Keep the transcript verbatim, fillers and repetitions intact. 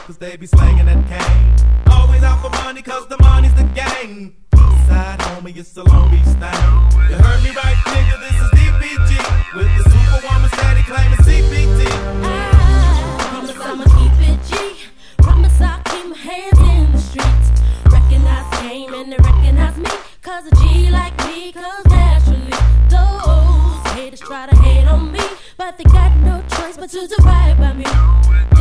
cause they be slanging that cane. Always out for money cause the money's the game. Side homie, it's a Long Beach thing. You heard me right, nigga, this is D P G. With the superwoman steady claiming C P T. I promise I'ma keep it G. Promise I'll keep my hands in the streets. Recognize game and they recognize me. Cause a G like me comes naturally. Those haters try to hate on me, but they got no choice but to do right by me.